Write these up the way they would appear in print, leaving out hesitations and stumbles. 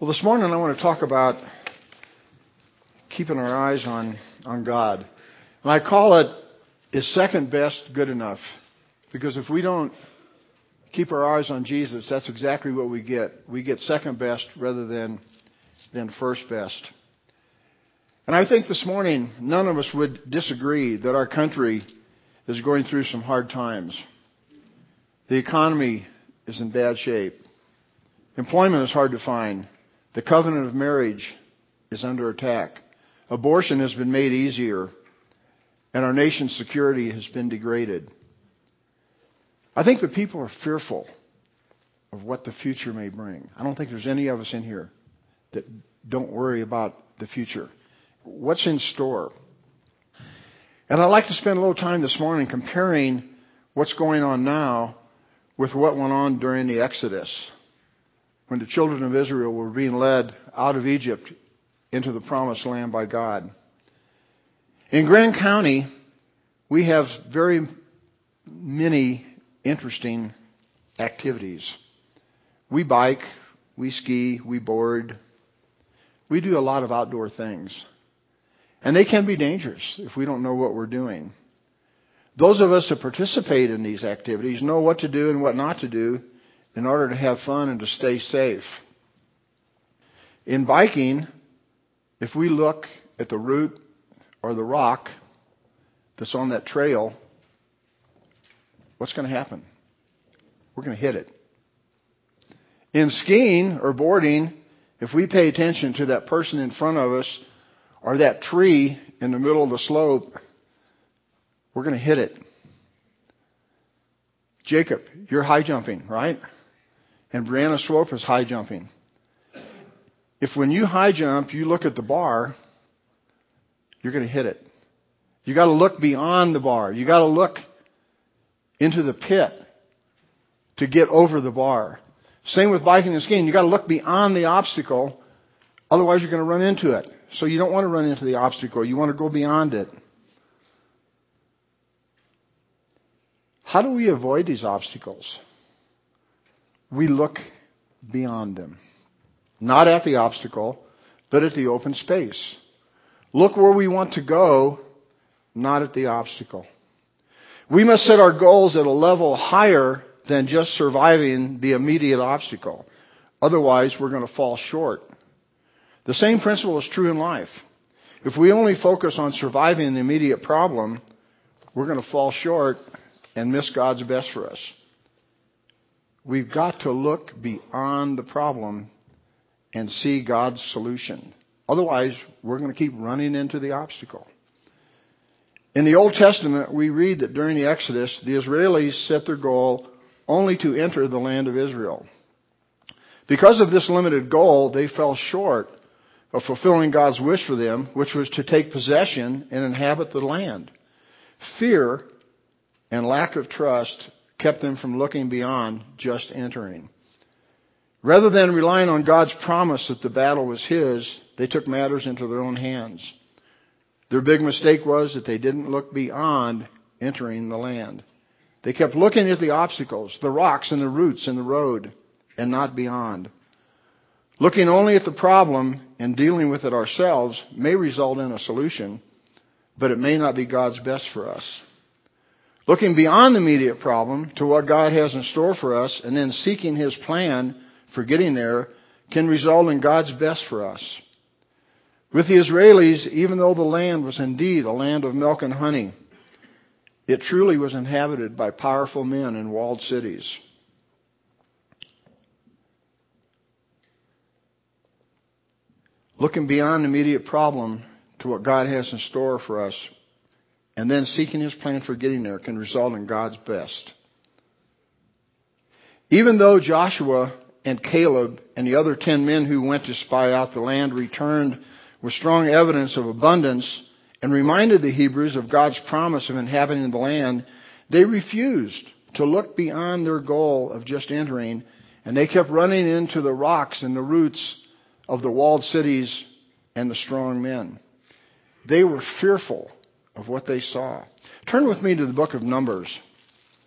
Well, this morning I want to talk about keeping our eyes on God. And I call it, is second best good enough? Because if we don't keep our eyes on Jesus, that's exactly what we get. We get second best rather than first best. And I think this morning none of us would disagree that our country is going through some hard times. The economy is in bad shape. Employment is hard to find. The covenant of marriage is under attack. Abortion has been made easier, and our nation's security has been degraded. I think that people are fearful of what the future may bring. I don't think there's any of us in here that don't worry about the future. What's in store? And I'd like to spend a little time this morning comparing what's going on now with what went on during the Exodus, when the children of Israel were being led out of Egypt into the promised land by God. In Grand County, we have very many interesting activities. We bike, we ski, we board. We do a lot of outdoor things. And they can be dangerous if we don't know what we're doing. Those of us that participate in these activities know what to do and what not to do in order to have fun and to stay safe. In biking, if we look at the root or the rock that's on that trail, what's going to happen? We're going to hit it. In skiing or boarding, if we pay attention to that person in front of us or that tree in the middle of the slope, we're going to hit it. Jacob, you're high jumping, right? And Brianna Swope is high jumping. If when you high jump, you look at the bar, you're going to hit it. You got to look beyond the bar. You got to look into the pit to get over the bar. Same with biking and skiing. You got to look beyond the obstacle. Otherwise, you're going to run into it. So you don't want to run into the obstacle. You want to go beyond it. How do we avoid these obstacles? We look beyond them. Not at the obstacle, but at the open space. Look where we want to go, not at the obstacle. We must set our goals at a level higher than just surviving the immediate obstacle. Otherwise, we're going to fall short. The same principle is true in life. If we only focus on surviving the immediate problem, we're going to fall short and miss God's best for us. We've got to look beyond the problem and see God's solution. Otherwise, we're going to keep running into the obstacle. In the Old Testament, we read that during the Exodus, the Israelis set their goal only to enter the land of Israel. Because of this limited goal, they fell short of fulfilling God's wish for them, which was to take possession and inhabit the land. Fear and lack of trust kept them from looking beyond just entering. Rather than relying on God's promise that the battle was His, they took matters into their own hands. Their big mistake was that they didn't look beyond entering the land. They kept looking at the obstacles, the rocks and the roots in the road, and not beyond. Looking only at the problem and dealing with it ourselves may result in a solution, but it may not be God's best for us. Looking beyond the immediate problem to what God has in store for us and then seeking His plan for getting there can result in God's best for us. With the Israelis, even though the land was indeed a land of milk and honey, it truly was inhabited by powerful men in walled cities. Looking beyond the immediate problem to what God has in store for us and then seeking His plan for getting there can result in God's best. Even though Joshua and Caleb and the other 10 men who went to spy out the land returned with strong evidence of abundance and reminded the Hebrews of God's promise of inhabiting the land, they refused to look beyond their goal of just entering, and they kept running into the rocks and the roots of the walled cities and the strong men. They were fearful of what they saw. Turn with me to the book of Numbers,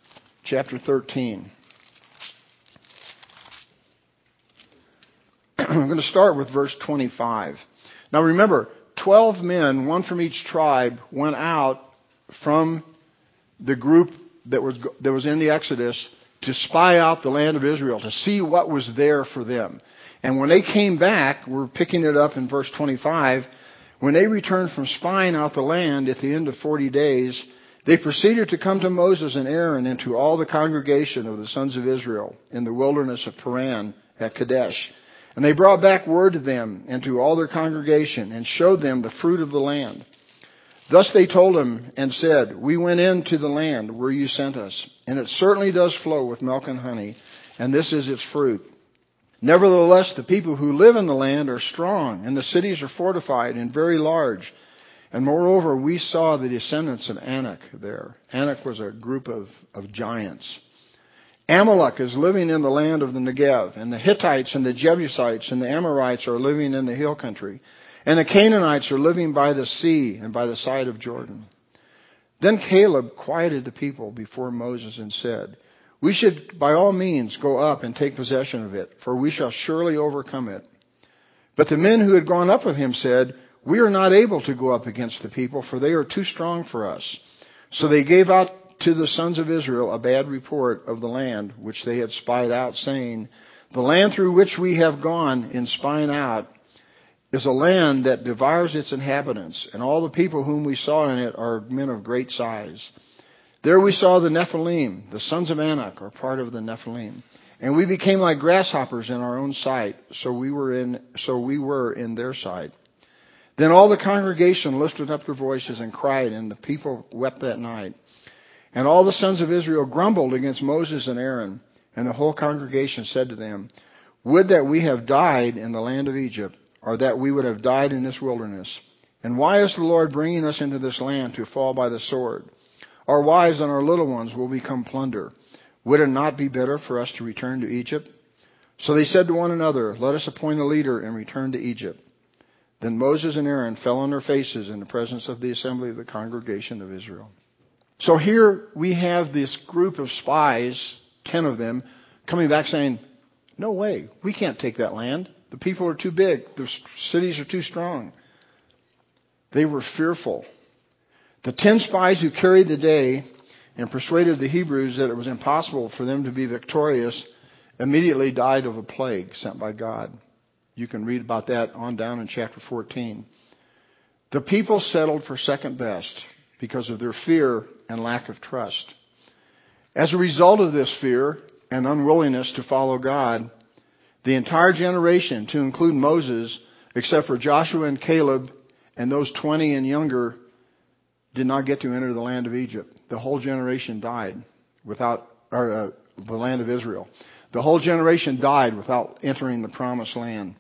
chapter 13. I'm going to start with verse 25. Now remember, 12 men, one from each tribe, went out from the group that was in the Exodus to spy out the land of Israel, to see what was there for them. And when they came back, we're picking it up in verse 25, when they returned from spying out the land at the end of 40 days, they proceeded to come to Moses and Aaron and to all the congregation of the sons of Israel in the wilderness of Paran at Kadesh. And they brought back word to them and to all their congregation and showed them the fruit of the land. Thus they told him and said, "We went into the land where you sent us, and it certainly does flow with milk and honey, and this is its fruit. Nevertheless, the people who live in the land are strong, and the cities are fortified and very large. And moreover, we saw the descendants of Anak there." Anak was a group of giants. "Amalek is living in the land of the Negev, and the Hittites and the Jebusites and the Amorites are living in the hill country. And the Canaanites are living by the sea and by the side of Jordan." Then Caleb quieted the people before Moses and said, "We should by all means go up and take possession of it, for we shall surely overcome it." But the men who had gone up with him said, "We are not able to go up against the people, for they are too strong for us." So they gave out to the sons of Israel a bad report of the land which they had spied out, saying, "The land through which we have gone in spying out is a land that devours its inhabitants, and all the people whom we saw in it are men of great size. There we saw the Nephilim, the sons of Anak are part of the Nephilim, and we became like grasshoppers in our own sight, so we were in their sight." Then all the congregation lifted up their voices and cried, and the people wept that night. And all the sons of Israel grumbled against Moses and Aaron, and the whole congregation said to them, "Would that we have died in the land of Egypt, or that we would have died in this wilderness. And why is the Lord bringing us into this land to fall by the sword? Our wives and our little ones will become plunder. Would it not be better for us to return to Egypt?" So they said to one another, "Let us appoint a leader and return to Egypt." Then Moses and Aaron fell on their faces in the presence of the assembly of the congregation of Israel. So here we have this group of spies, 10 of them, coming back saying, "No way, we can't take that land. The people are too big. The cities are too strong." They were fearful. The 10 spies who carried the day and persuaded the Hebrews that it was impossible for them to be victorious immediately died of a plague sent by God. You can read about that on down in chapter 14. The people settled for second best because of their fear and lack of trust. As a result of this fear and unwillingness to follow God, the entire generation, to include Moses, except for Joshua and Caleb and those 20 and younger, did not get to enter the land of Egypt. The whole generation died without, the land of Israel. The whole generation died without entering the promised land.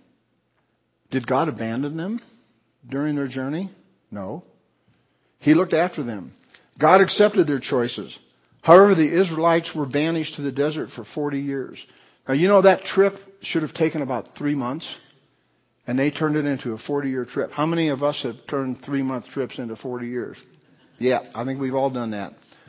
Did God abandon them during their journey? No. He looked after them. God accepted their choices. However, the Israelites were banished to the desert for 40 years. Now, you know that trip should have taken about 3 months, and they turned it into a 40-year trip. How many of us have turned 3-month trips into 40 years? Yeah, I think we've all done that.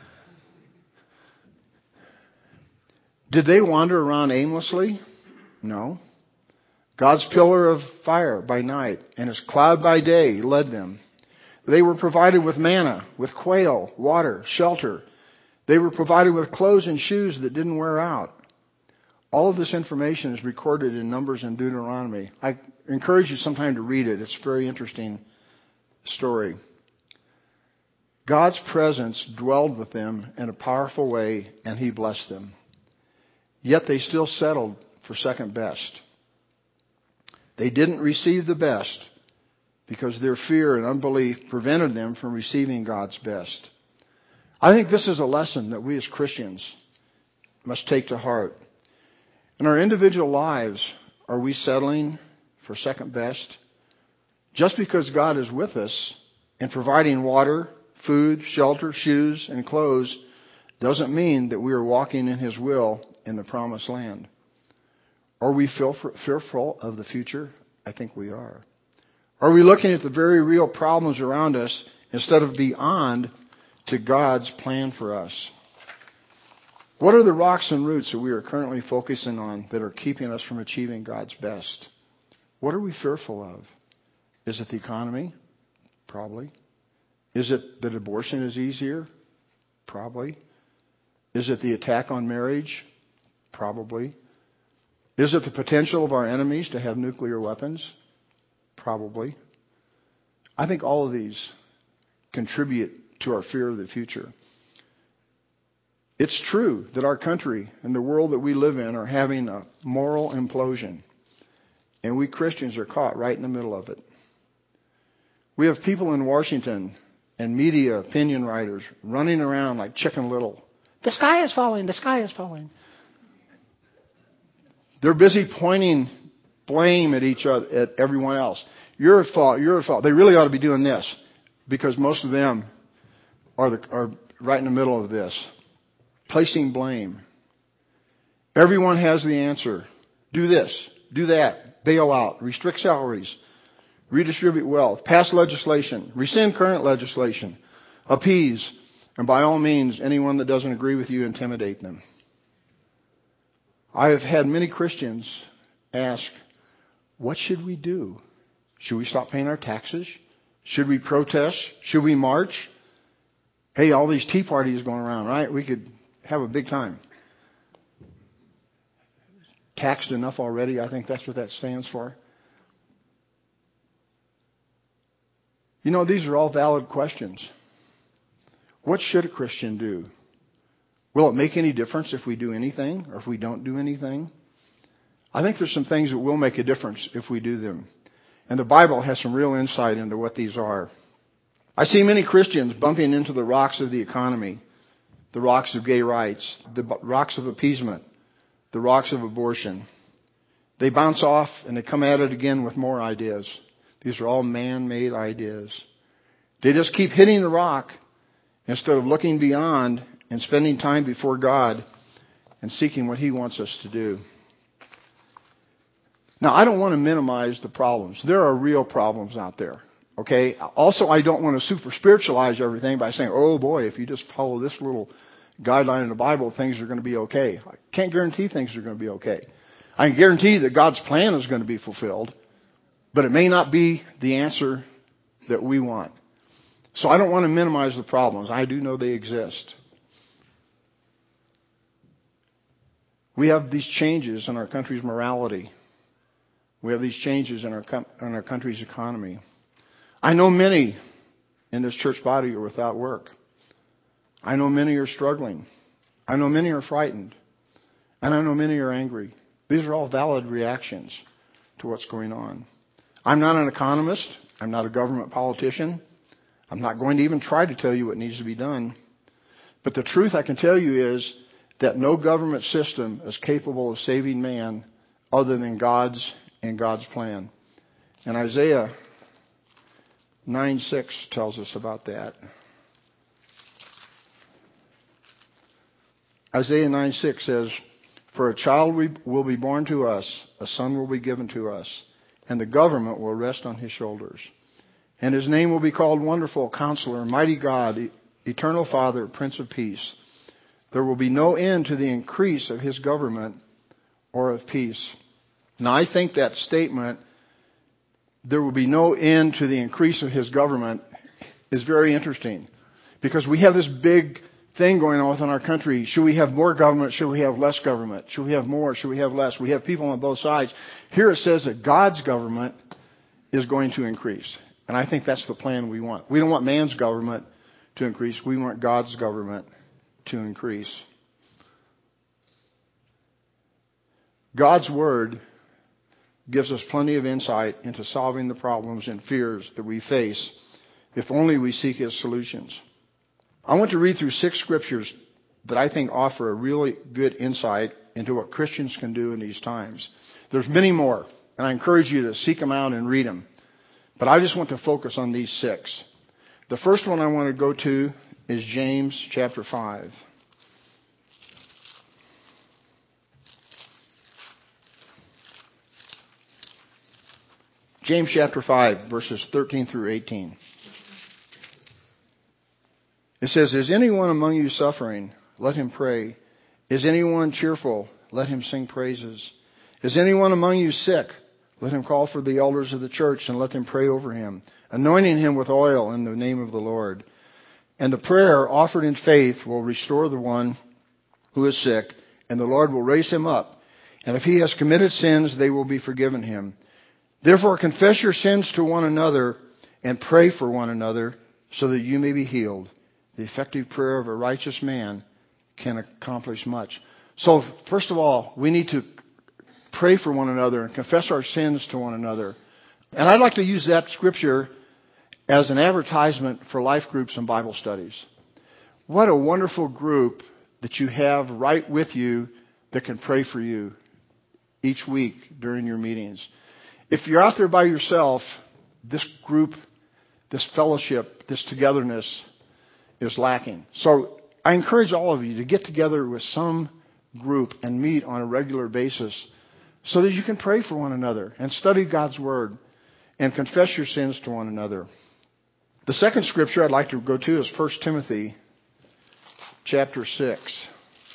Did they wander around aimlessly? No. God's pillar of fire by night and His cloud by day led them. They were provided with manna, with quail, water, shelter. They were provided with clothes and shoes that didn't wear out. All of this information is recorded in Numbers and Deuteronomy. I encourage you sometime to read it. It's a very interesting story. God's presence dwelled with them in a powerful way, and He blessed them. Yet they still settled for second best. They didn't receive the best because their fear and unbelief prevented them from receiving God's best. I think this is a lesson that we as Christians must take to heart. In our individual lives, are we settling for second best? Just because God is with us in providing water, food, shelter, shoes, and clothes doesn't mean that we are walking in His will in the promised land. Are we fearful of the future? I think we are. Are we looking at the very real problems around us instead of beyond to God's plan for us? What are the rocks and roots that we are currently focusing on that are keeping us from achieving God's best? What are we fearful of? Is it the economy? Probably. Is it that abortion is easier? Probably. Is it the attack on marriage? Probably. Is it the potential of our enemies to have nuclear weapons? Probably. I think all of these contribute to our fear of the future. It's true that our country and the world that we live in are having a moral implosion. And we Christians are caught right in the middle of it. We have people in Washington and media opinion writers running around like Chicken Little. The sky is falling. The sky is falling. They're busy pointing blame at each other, at everyone else. You're at fault. You're at fault. They really ought to be doing this because most of them are right in the middle of this. Placing blame. Everyone has the answer. Do this. Do that. Bail out. Restrict salaries. Redistribute wealth. Pass legislation. Rescind current legislation. Appease. And by all means, anyone that doesn't agree with you, intimidate them. I have had many Christians ask, what should we do? Should we stop paying our taxes? Should we protest? Should we march? Hey, all these tea parties going around, right? We could have a big time. Taxed enough already, I think that's what that stands for. You know, these are all valid questions. What should a Christian do? Will it make any difference if we do anything or if we don't do anything? I think there's some things that will make a difference if we do them. And the Bible has some real insight into what these are. I see many Christians bumping into the rocks of the economy, the rocks of gay rights, the rocks of appeasement, the rocks of abortion. They bounce off and they come at it again with more ideas. These are all man-made ideas. They just keep hitting the rock instead of looking beyond and spending time before God and seeking what He wants us to do. Now, I don't want to minimize the problems. There are real problems out there. Okay? Also, I don't want to super spiritualize everything by saying, oh boy, if you just follow this little guideline in the Bible, things are going to be okay. I can't guarantee things are going to be okay. I can guarantee that God's plan is going to be fulfilled, but it may not be the answer that we want. So I don't want to minimize the problems. I do know they exist. We have these changes in our country's morality. We have these changes in our country's economy. I know many in this church body are without work. I know many are struggling. I know many are frightened. And I know many are angry. These are all valid reactions to what's going on. I'm not an economist. I'm not a government politician. I'm not going to even try to tell you what needs to be done. But the truth I can tell you is that no government system is capable of saving man other than God's and God's plan. And Isaiah 9:6 tells us about that. Isaiah 9:6 says, for a child will be born to us, a son will be given to us, and the government will rest on his shoulders. And his name will be called Wonderful Counselor, Mighty God, Eternal Father, Prince of Peace. There will be no end to the increase of his government or of peace. Now, I think that statement, there will be no end to the increase of his government, is very interesting. Because we have this big thing going on within our country. Should we have more government? Should we have less government? Should we have more? Should we have less? We have people on both sides. Here it says that God's government is going to increase. And I think that's the plan we want. We don't want man's government to increase. We want God's government to increase. God's Word gives us plenty of insight into solving the problems and fears that we face if only we seek His solutions. I want to read through 6 scriptures that I think offer a really good insight into what Christians can do in these times. There's many more, and I encourage you to seek them out and read them. But I just want to focus on these 6. The first one I want to go to is James chapter 5. James chapter 5, verses 13 through 18. It says, is anyone among you suffering? Let him pray. Is anyone cheerful? Let him sing praises. Is anyone among you sick? Let him call for the elders of the church and let them pray over him, anointing him with oil in the name of the Lord. And the prayer offered in faith will restore the one who is sick, and the Lord will raise him up. And if he has committed sins, they will be forgiven him. Therefore, confess your sins to one another and pray for one another so that you may be healed. The effective prayer of a righteous man can accomplish much. So, first of all, we need to pray for one another and confess our sins to one another. And I'd like to use that scripture as an advertisement for life groups and Bible studies. What a wonderful group that you have right with you that can pray for you each week during your meetings. If you're out there by yourself, this group, this fellowship, this togetherness is lacking. So I encourage all of you to get together with some group and meet on a regular basis so that you can pray for one another and study God's Word and confess your sins to one another. The second scripture I'd like to go to is 1 Timothy chapter 6.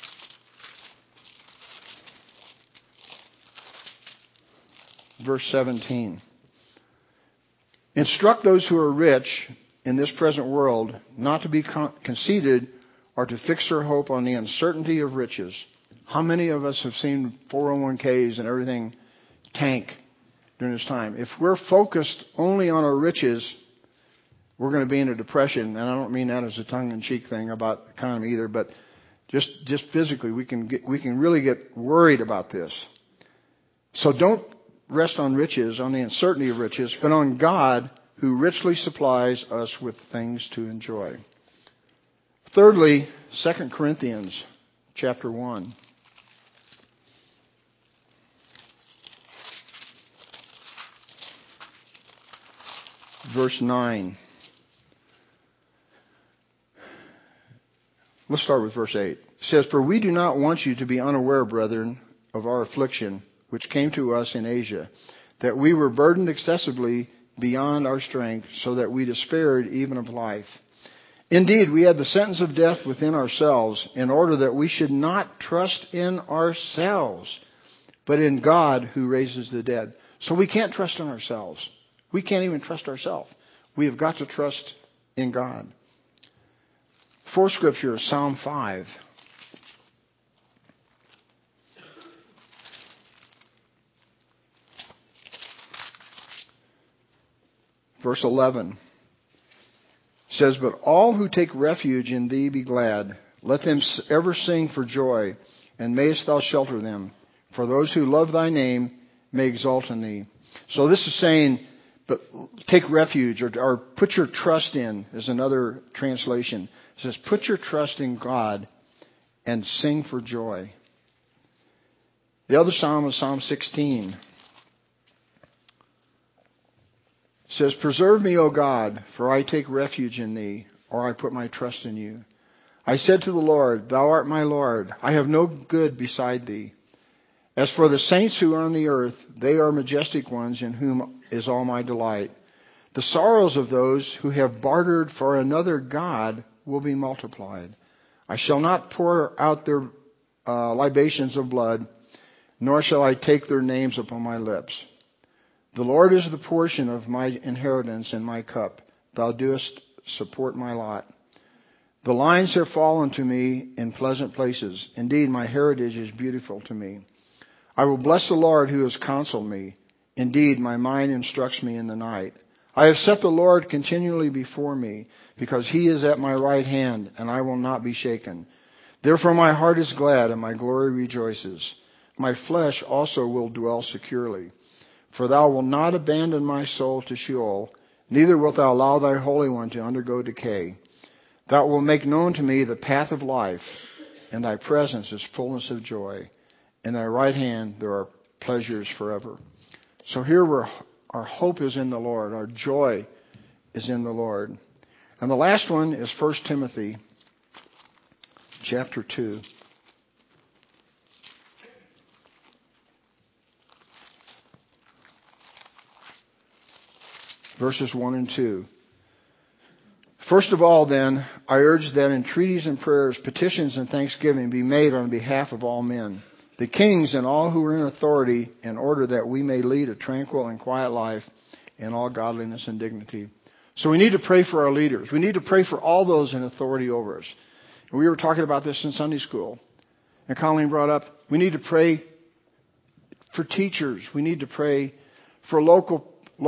Verse 17. Instruct those who are rich in this present world not to be conceited or to fix their hope on the uncertainty of riches. How many of us have seen 401ks and everything tank during this time? If we're focused only on our riches, we're going to be in a depression. And I don't mean that as a tongue-in-cheek thing about the economy either, but just physically, we can really get worried about this. So don't rest on riches, on the uncertainty of riches, but on God who richly supplies us with things to enjoy. Thirdly, 2 Corinthians chapter 1. Verse 9. Let's start with verse 8. It says, "For we do not want you to be unaware, brethren, of our affliction, which came to us in Asia, that we were burdened excessively beyond our strength, so that we despaired even of life. Indeed, we had the sentence of death within ourselves, in order that we should not trust in ourselves, but in God who raises the dead." So we can't trust in ourselves. We can't even trust ourselves. We have got to trust in God. Fourth scripture is Psalm 5. Verse 11 says, "But all who take refuge in thee be glad. Let them ever sing for joy, and mayest thou shelter them. For those who love thy name may exalt in thee." So this is saying, but take refuge or put your trust in, is another translation. It says, put your trust in God and sing for joy. The other psalm is Psalm 16. It says, "Preserve me, O God, for I take refuge in thee, or I put my trust in you. I said to the Lord, Thou art my Lord. I have no good beside thee. As for the saints who are on the earth, they are majestic ones in whom is all my delight. The sorrows of those who have bartered for another God will be multiplied. I shall not pour out their libations of blood, nor shall I take their names upon my lips. The Lord is the portion of my inheritance and my cup. Thou doest support my lot. The lines have fallen to me in pleasant places. Indeed, my heritage is beautiful to me. I will bless the Lord who has counseled me. Indeed, my mind instructs me in the night. I have set the Lord continually before me, because he is at my right hand, and I will not be shaken. Therefore my heart is glad, and my glory rejoices. My flesh also will dwell securely. For thou wilt not abandon my soul to Sheol, neither wilt thou allow thy Holy One to undergo decay. Thou wilt make known to me the path of life. In thy presence is fullness of joy. In thy right hand there are pleasures forever." So here our hope is in the Lord. Our joy is in the Lord. And the last one is 1 Timothy chapter 2. Verses 1 and 2. "First of all, then, I urge that entreaties and prayers, petitions and thanksgiving be made on behalf of all men, the kings and all who are in authority, in order that we may lead a tranquil and quiet life in all godliness and dignity. So we need to pray for our leaders. We need to pray for all those in authority over us. And we were talking about this in Sunday school. And Colleen brought up, we need to pray for teachers. We need to pray for local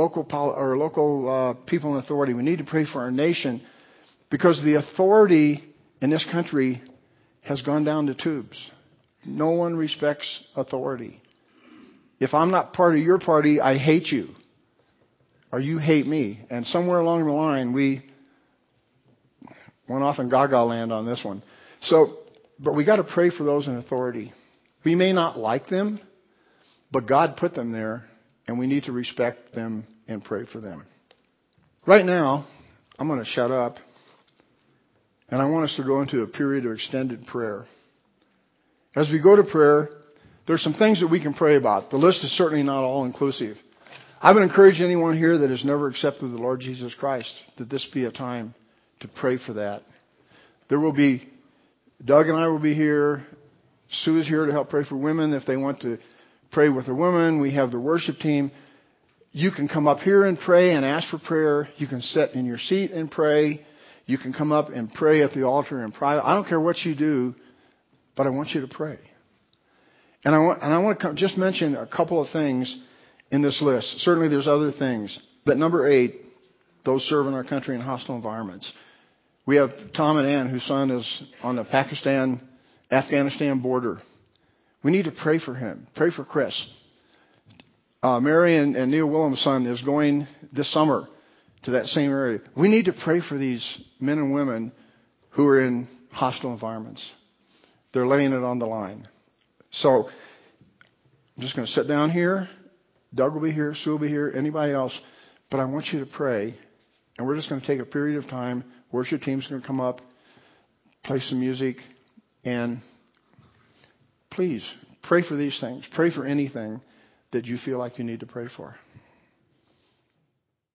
people in authority. We need to pray for our nation, because the authority in this country has gone down the tubes. No one respects authority. If I'm not part of your party, I hate you. Or you hate me. And somewhere along the line, we went off in Gaga land on this one. But we got to pray for those in authority. We may not like them, but God put them there, and we need to respect them and pray for them. Right now, I'm going to shut up, and I want us to go into a period of extended prayer. As we go to prayer, there's some things that we can pray about. The list is certainly not all inclusive. I would encourage anyone here that has never accepted the Lord Jesus Christ that this be a time to pray for that. There will be, Doug and I will be here. Sue is here to help pray for women if they want to pray with a woman. We have the worship team. You can come up here and pray and ask for prayer. You can sit in your seat and pray. You can come up and pray at the altar in private. I don't care what you do, but I want you to pray. And I want to just mention a couple of things in this list. Certainly there's other things. But number 8, those serving our country in hostile environments. We have Tom and Ann, whose son is on the Pakistan-Afghanistan border. We need to pray for him. Pray for Chris. Mary and Neil Willem's son is going this summer to that same area. We need to pray for these men and women who are in hostile environments. They're laying it on the line. So I'm just going to sit down here. Doug will be here. Sue will be here. Anybody else. But I want you to pray. And we're just going to take a period of time. Worship team's going to come up, play some music, and please pray for these things. Pray for anything that you feel like you need to pray for.